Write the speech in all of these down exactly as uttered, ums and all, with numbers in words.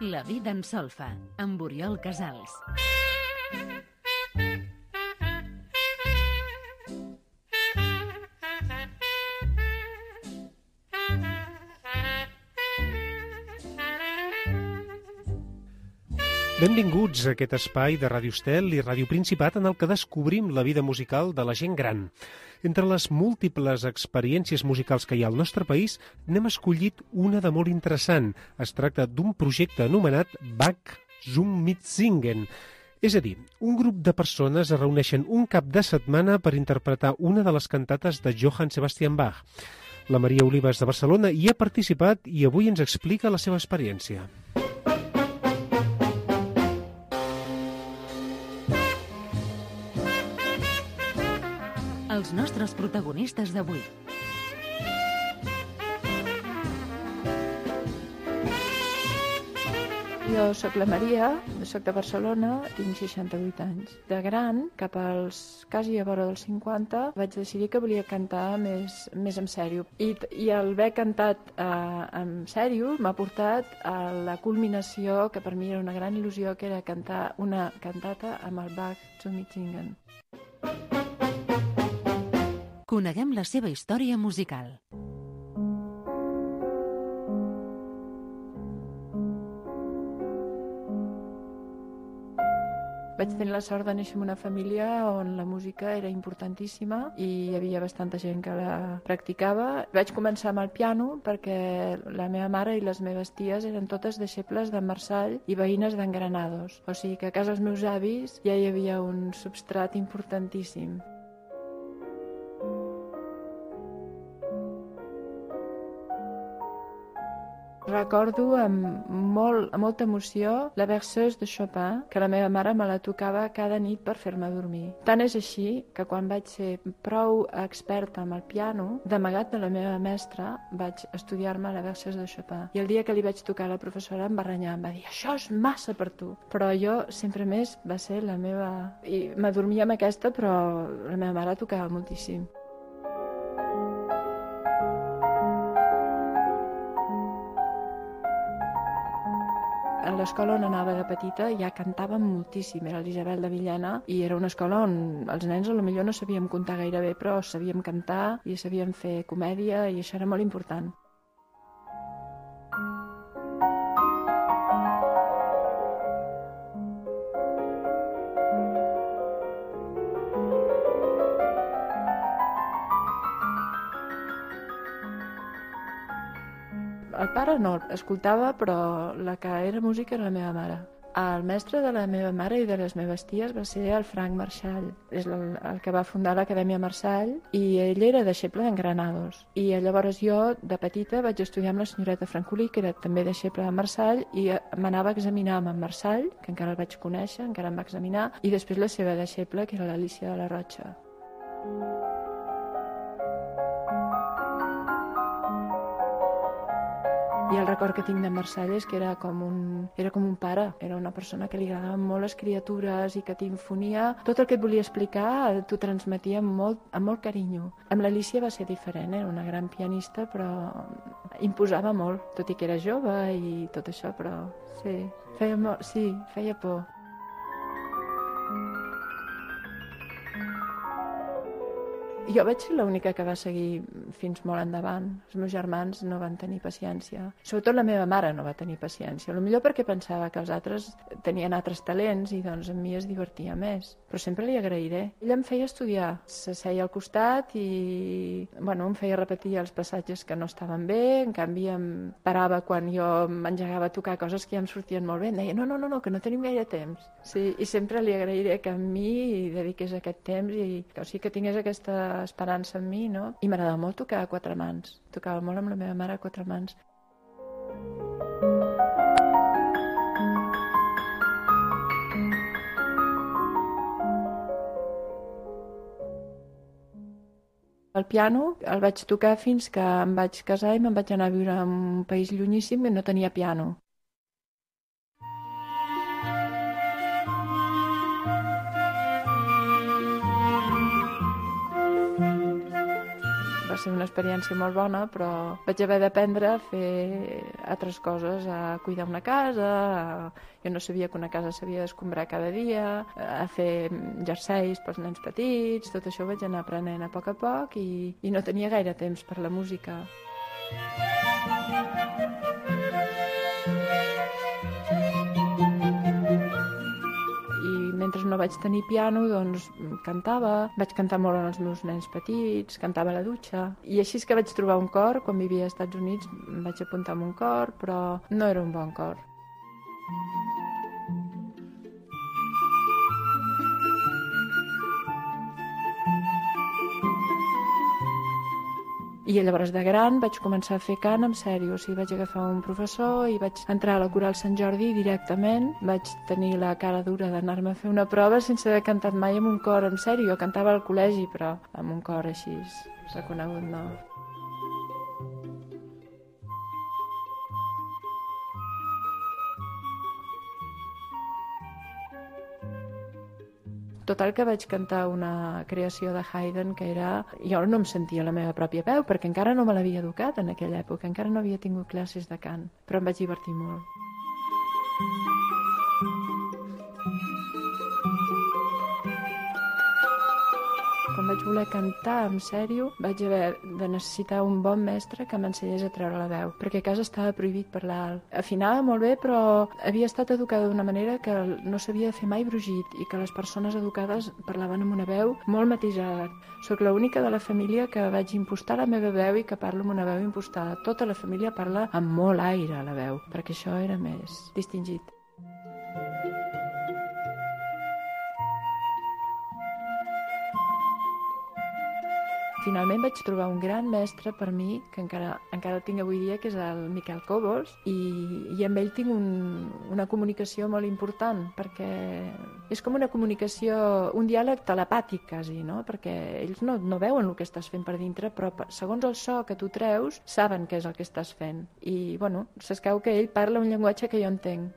La vida en solfa, amb Oriol Casals. Benvinguts a aquest espai de Ràdio Estel i Ràdio Principat en el que descobrim la vida musical de la gent gran. Entre les múltiples experiències musicals que hi ha al nostre país, n'hem escollit una de molt interessant. Es tracta d'un projecte anomenat Bach zum Mitsingen. És a dir, un grup de persones es reuneixen un cap de setmana per interpretar una de les cantates de Johann Sebastian Bach. La Maria Olives de Barcelona hi ha participat i avui ens explica la seva experiència. Els nostres protagonistes d'avui. Jo sóc la Maria, sóc de Barcelona, tinc seixanta-vuit anys. De gran, cap als quasi a vora dels cinquanta, vaig decidir que volia cantar més, més en sèrio. I, i el haver cantat eh, en sèrio m'ha portat a la culminació, que per mi era una gran il·lusió, que era cantar una cantata amb el Bach zum Mitsingen. Coneguem la seva història musical. Vaig tenir la sort de néixer en una família on la música era importantíssima i hi havia bastanta gent que la practicava. Vaig començar amb el piano perquè la meva mare i les meves ties eren totes deixebles de Marçall i veïnes d'en Granados. O sigui que a casa dels meus avis ja hi havia un substrat importantíssim. Recordo amb, molt, amb molta emoció la Berceuse de Chopin, que la meva mare me la tocava cada nit per fer-me dormir. Tant és així que quan vaig ser prou experta amb el piano, d'amagat de la meva mestra, vaig estudiar-me la Berceuse de Chopin. I el dia que li vaig tocar a la professora em va renyar, em va dir això és massa per tu. Però jo sempre més va ser la meva... I m'adormia amb aquesta, però la meva mare tocava moltíssim. A l'escola on anava de petita ja cantàvem moltíssim, era l'Isabel de Villena, i era una escola on els nens potser no sabíem comptar gaire bé, però sabíem cantar i sabíem fer comèdia i això era molt important. El pare no, escoltava, però la que era música era la meva mare. El mestre de la meva mare i de les meves ties va ser el Frank Marshall. És el, el que va fundar l'Acadèmia Marshall i ell era deixeble d'en Granados. I llavors jo, de petita, vaig estudiar amb la senyoreta Francolí, que era també deixeble de Marshall, i m'anava a examinar amb en Marshall, que encara el vaig conèixer, encara em va examinar, i després la seva deixeble, que era l'Alícia de la Rocha. I el record que tinc de Marçall és que era com un, era com un pare, era una persona que li agradaven molt les criatures i que t'infonia. Tot el que et volia explicar t'ho transmetia amb molt, amb molt carinyo. Amb l'Alícia va ser diferent, era una gran pianista, però imposava molt, tot i que era jove i tot això, però sí, feia, molt, sí, feia por. Jo vaig ser l'única que va seguir fins molt endavant. Els meus germans no van tenir paciència. Sobretot la meva mare no va tenir paciència. Potser perquè pensava que els altres tenien altres talents i doncs amb mi es divertia més. Però sempre li agrairé. Ella em feia estudiar. S'asseia al costat i bueno, em feia repetir els passatges que no estaven bé. En canvi em parava quan jo m'engegava a tocar coses que ja em sortien molt bé. Em deia no, no, no, no, que no tenim gaire temps. Sí, i sempre li agrairé que a mi dediqués aquest temps i o sigui, que tingués aquesta esperança en mi, no? I m'agradava molt tocar a quatre mans. Tocava molt amb la meva mare a quatre mans. El piano el vaig tocar fins que em vaig casar i me'n vaig anar a viure en un país llunyíssim que no tenia piano. Va ser una experiència molt bona, però vaig haver d'aprendre a fer altres coses, a cuidar una casa, a... jo no sabia que una casa s'havia d'escombrar cada dia, a fer jerseis pels nens petits, tot això ho vaig anar aprenent a poc a poc i, i no tenia gaire temps per la música. Mentre no vaig tenir piano, doncs cantava, vaig cantar molt amb els meus nens petits, cantava a la dutxa. I així és que vaig trobar un cor, quan vivia als Estats Units em vaig apuntar amb un cor, però no era un bon cor. I llavors de gran vaig començar a fer cant en sèrio, o sigui, vaig agafar un professor i vaig entrar a la Coral Sant Jordi directament. Vaig tenir la cara dura d'anar-me a fer una prova sense haver cantat mai amb un cor en sèrio. Jo cantava al col·legi, però amb un cor així reconegut no. Total que vaig cantar una creació de Haydn que era... Jo no em sentia la meva pròpia veu perquè encara no me l'havia educat en aquella època, encara no havia tingut classes de cant, però em vaig divertir molt. Quan vaig voler cantar en sèrio, vaig haver de necessitar un bon mestre que m'ensenyés a treure la veu, perquè a casa estava prohibit parlar alt. Afinava molt bé, però havia estat educada d'una manera que no s'havia de fer mai brugit i que les persones educades parlaven amb una veu molt matisada. Soc l'única de la família que vaig impostar la meva veu i que parlo amb una veu impostada. Tota la família parla amb molt aire a la veu, perquè això era més distingit. Finalment vaig trobar un gran mestre per mi, que encara, encara el tinc avui dia, que és el Miquel Cobos, i, i amb ell tinc un, una comunicació molt important, perquè és com una comunicació, un diàleg telepàtic quasi, no? Perquè ells no, no veuen el que estàs fent per dintre, però segons el so que tu treus, saben què és el que estàs fent. I, bueno, s'escau que ell parla un llenguatge que jo entenc.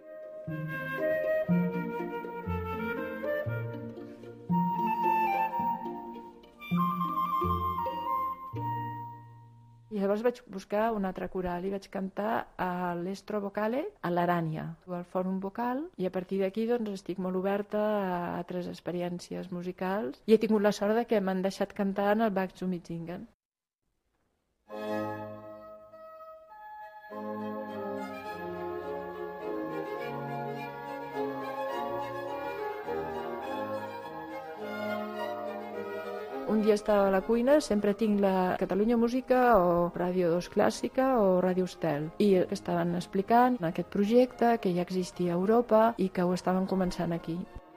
I llavors vaig buscar un altre coral i vaig cantar a l'Estro Vocale a l'Arània, al Fòrum Vocal, i a partir d'aquí doncs, estic molt oberta a altres experiències musicals i he tingut la sort de que m'han deixat cantar en el Bach zu Mitsingen. Un dia estava a la cuina, sempre tinc la Catalunya Música o Ràdio dos Clàssica o Ràdio Estel, i estaven explicant aquest projecte que ja existia a Europa i que ho estaven començant aquí.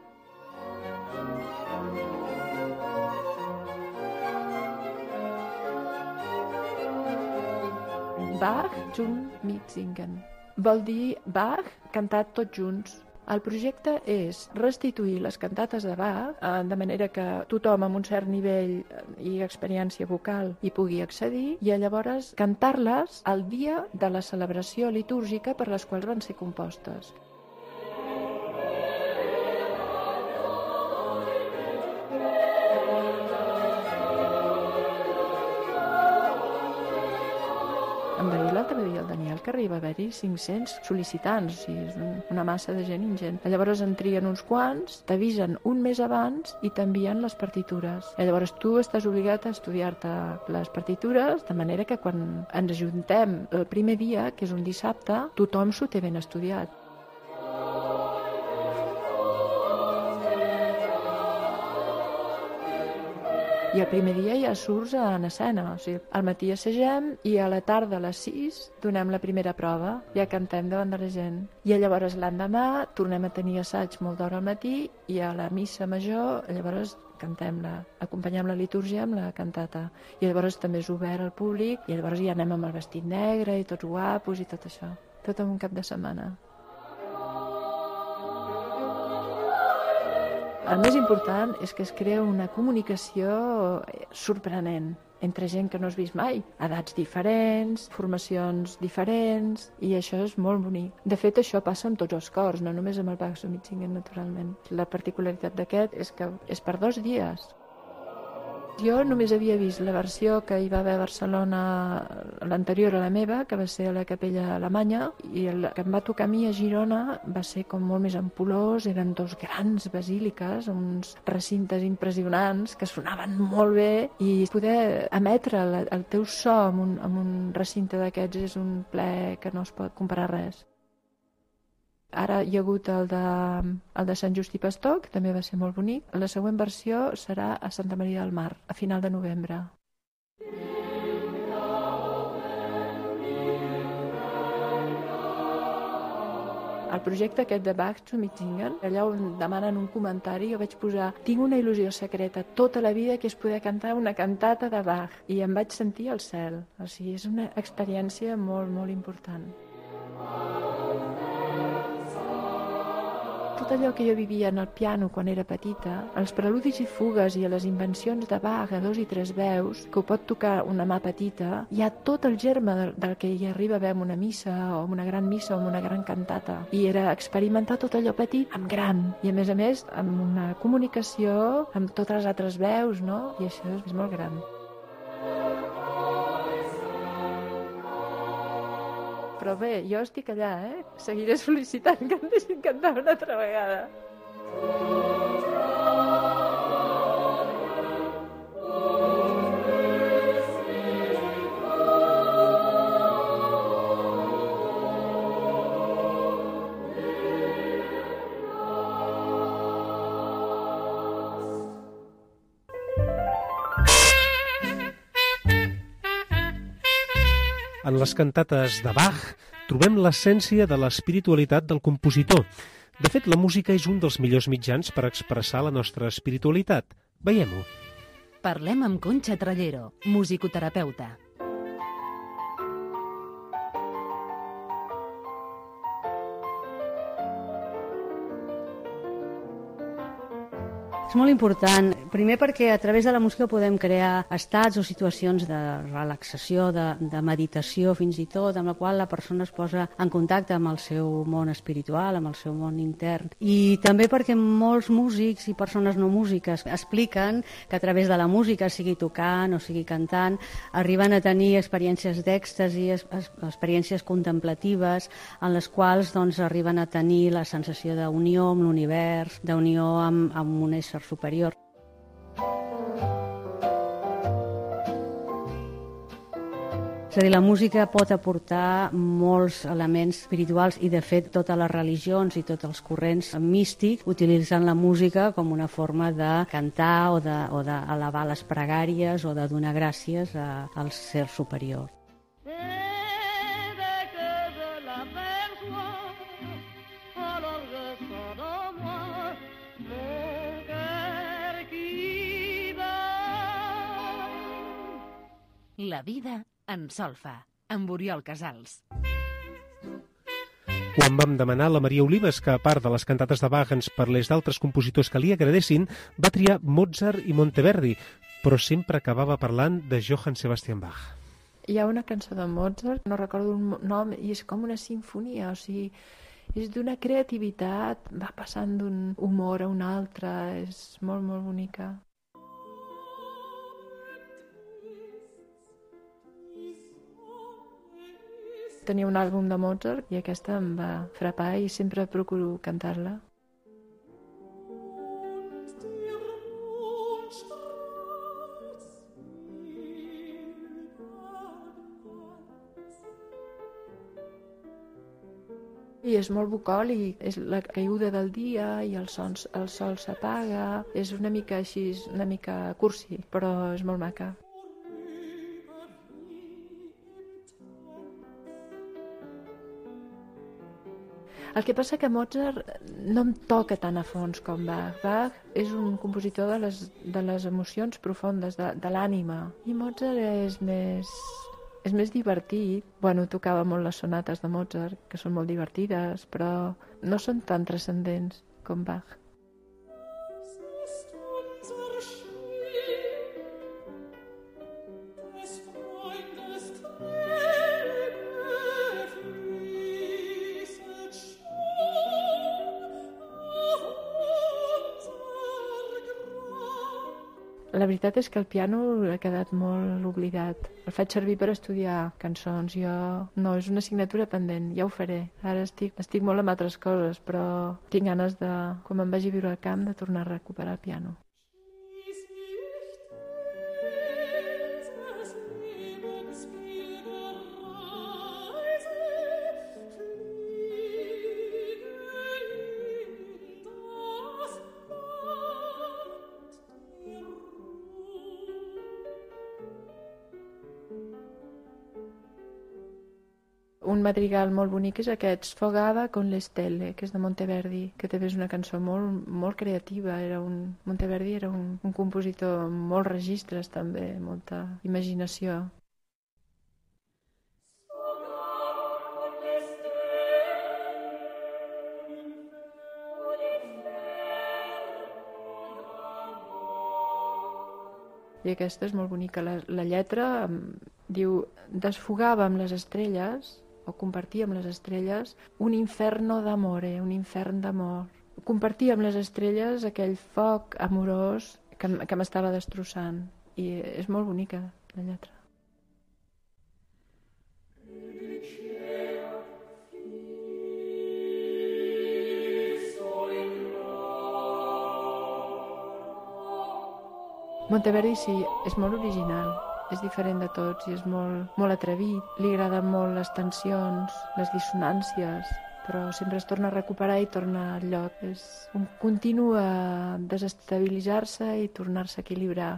Bach zum Mitsingen vol dir Bach cantat tots junts. El projecte és restituir les cantates de Bach de manera que tothom amb un cert nivell i experiència vocal hi pugui accedir i llavors cantar-les el dia de la celebració litúrgica per les quals van ser compostes. Em va dir l'altre dia el Daniel que arriba a haver-hi cinc-cents sol·licitants, o sigui, és una massa de gent ingent. Llavors en trien uns quants, t'avisen un mes abans i t'envien les partitures. I llavors tu estàs obligat a estudiar-te les partitures, de manera que quan ens ajuntem el primer dia, que és un dissabte, tothom s'ho té ben estudiat. I el primer dia ja surts en escena, o sigui, al matí assagem i a la tarda a les sis donem la primera prova, ja cantem davant de la gent. I llavors l'endemà tornem a tenir assaig molt d'hora al matí i a la missa major llavors cantem-la, acompanyem la litúrgia amb la cantata. I llavors també és obert al públic i llavors ja anem amb el vestit negre i tots guapos i tot això, tot en un cap de setmana. El més important és que es crea una comunicació sorprenent entre gent que no has vist mai, edats diferents, formacions diferents, i això és molt bonic. De fet, això passa amb tots els cors, no només amb el Bach zu Mitsingen, naturalment. La particularitat d'aquest és que és per dos dies. Jo només havia vist la versió que hi va haver a Barcelona, l'anterior a la meva, que va ser a la Capella Alemanya, i el que em va tocar a mi a Girona va ser com molt més ampulós, eren dos grans basíliques, uns recintes impressionants que sonaven molt bé, i poder emetre el, el teu so en un, en un recinte d'aquests és un plaer que no es pot comparar a res. Ara hi ha hagut el de, el de Sant Just i Pastor, que també va ser molt bonic. La següent versió serà a Santa Maria del Mar, a final de novembre. El projecte aquest de Bach zu Mitsingen, allà on demanen un comentari, jo vaig posar: tinc una il·lusió secreta tota la vida, que és poder cantar una cantata de Bach. I em vaig sentir al cel. O sigui, és una experiència molt, molt important. Tot allò que jo vivia en el piano quan era petita, els preludis i fugues i les invencions de Bach a dos i tres veus, que ho pot tocar una mà petita, hi ha tot el germe del, del que hi arriba a veure en una missa, o en una gran missa, o en una gran cantata. I era experimentar tot allò petit amb gran. I a més a més, amb una comunicació amb totes les altres veus, no? I això és molt gran. Però bé, jo estic allà, eh? Seguiré sol·licitant que em deixin cantar una altra vegada. En les cantates de Bach trobem l'essència de l'espiritualitat del compositor. De fet, la música és un dels millors mitjans per expressar la nostra espiritualitat. Veiem-ho. Parlem amb Conxa Trallero, musicoterapeuta. És molt important, primer perquè a través de la música podem crear estats o situacions de relaxació, de, de meditació fins i tot, amb la qual la persona es posa en contacte amb el seu món espiritual, amb el seu món intern. I també perquè molts músics i persones no músiques expliquen que a través de la música, sigui tocant o sigui cantant, arriben a tenir experiències d'èxtasi, experiències contemplatives, en les quals doncs, arriben a tenir la sensació d'unió amb l'univers, d'unió amb, amb un ésser superior. És a dir, la música pot aportar molts elements espirituals i, de fet, totes les religions i tots els corrents místics utilitzen la música com una forma de cantar o de, o d'elevar les pregàries o de donar gràcies a, al ser superior. La vida en solfa, amb Oriol Casals. Quan vam demanar a la Maria Olives que, a part de les cantates de Bach, ens parlés d'altres compositors que li agradessin, va triar Mozart i Monteverdi, però sempre acabava parlant de Johann Sebastian Bach. Hi ha una cançó de Mozart, no recordo un nom, i és com una sinfonia, o sigui, és d'una creativitat, va passant d'un humor a un altre, és molt, molt bonica. Tenia un àlbum de Mozart i aquesta em va frapar i sempre procuro cantar-la. I és molt bucòlic, és la caiguda del dia i el, sons, el sol s'apaga, és una mica així, una mica cursi, però és molt maca. El que passa que Mozart no em toca tan a fons com Bach. Bach és un compositor de les, de les emocions profundes, de, de l'ànima. I Mozart és més, és més divertit. Bueno, tocava molt les sonates de Mozart, que són molt divertides, però no són tan transcendents com Bach. La veritat és que el piano ha quedat molt oblidat. El faig servir per estudiar cançons. Jo no, és una assignatura pendent, ja ho faré. Ara estic, estic molt amb altres coses, però tinc ganes de, quan me'n vagi a viure al camp, de tornar a recuperar el piano. Un madrigal molt bonic és aquest Sfogava con le stelle, que és de Monteverdi, que també és una cançó molt, molt creativa. Era un, Monteverdi era un, un compositor amb molts registres també, molta imaginació. I aquesta és molt bonica. La, la lletra diu: desfogava amb les estrelles, o compartia amb les estrelles, un inferno d'amore, un infern d'amor. Compartia amb les estrelles aquell foc amorós que, que m'estava destrossant. I és molt bonica, la lletra. Monteverdi sí, és molt original. És diferent de tots i és molt, molt atrevit. Li agraden molt les tensions, les dissonàncies, però sempre es torna a recuperar i torna al lloc. És un continu a desestabilitzar-se i tornar-se a equilibrar.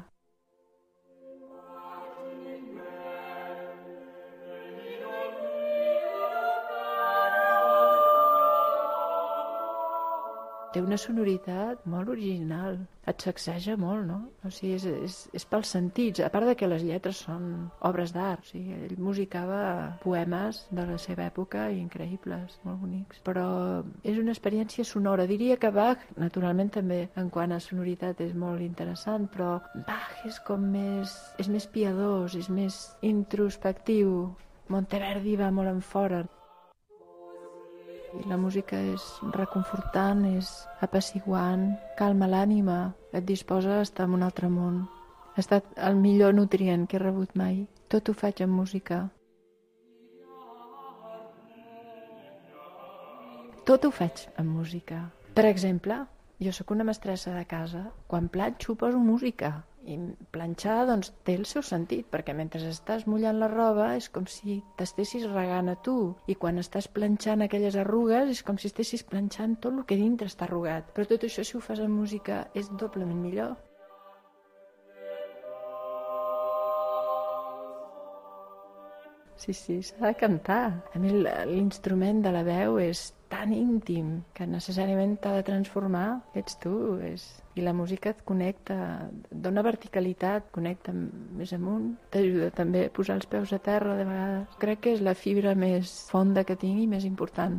Té una sonoritat molt original, et sacseja molt, no? O sigui, és, és, és pels sentits, a part de que les lletres són obres d'art. O sigui, ell musicava poemes de la seva època increïbles, molt bonics. Però és una experiència sonora. Diria que Bach, naturalment també, en quant a sonoritat és molt interessant, però Bach és com més, és més piadós, és més introspectiu. Monteverdi va molt en fora. I la música és reconfortant, és apaciguant, calma l'ànima, et disposa a estar en un altre món. Ha estat el millor nutrient que he rebut mai. Tot ho faig amb música. Tot ho faig amb música. Per exemple, jo sóc una mestressa de casa. Quan planxo poso música. I planxar, doncs, té el seu sentit, perquè mentre estàs mullant la roba és com si t'estessis regant a tu, i quan estàs planxant aquelles arrugues és com si estessis planxant tot el que dintre està arrugat. Però tot això, si ho fas amb música, és doblement millor. Sí, sí, s'ha de cantar. A mi l'instrument de la veu és tan íntim que necessàriament t'ha de transformar. Ets tu. És... I la música et connecta, dona verticalitat, connecta més amunt. T'ajuda també a posar els peus a terra de vegades. Crec que és la fibra més fonda que tinc i més important.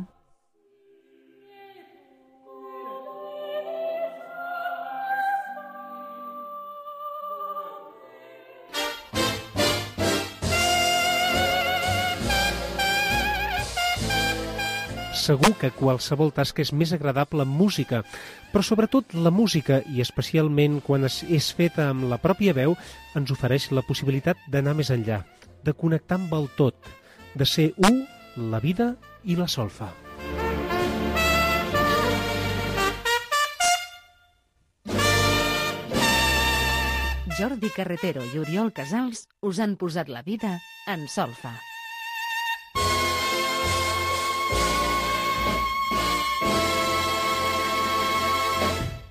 Segur que qualsevol tasca és més agradable amb música, però sobretot la música, i especialment quan és feta amb la pròpia veu, ens ofereix la possibilitat d'anar més enllà, de connectar amb el tot, de ser u, la vida i la solfa. Jordi Carretero i Oriol Casals us han posat la vida en solfa.